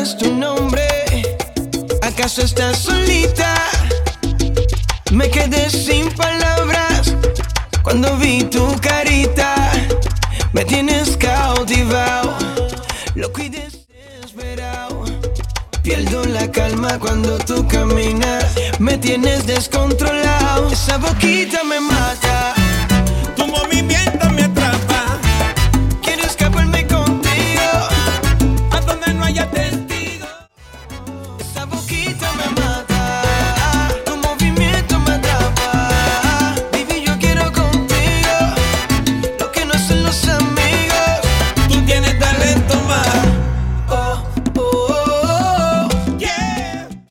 es tu nombre? ¿Acaso estás solita? Me quedé sin palabras cuando vi tu carita. Me tienes cautivado, loco y desesperado. Pierdo la calma cuando tú caminas. Me tienes descontrolado. Esa boquita me mata. Tu movimiento